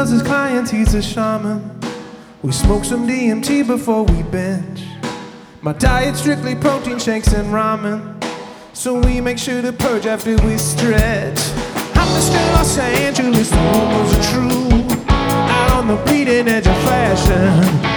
tells his clients he's a shaman. We smoke some DMT before we binge. My diet's strictly protein shakes and ramen, so we make sure to purge after we stretch. I'm Mr. Los Angeles, the rumors are true. Out on the bleeding edge of fashion.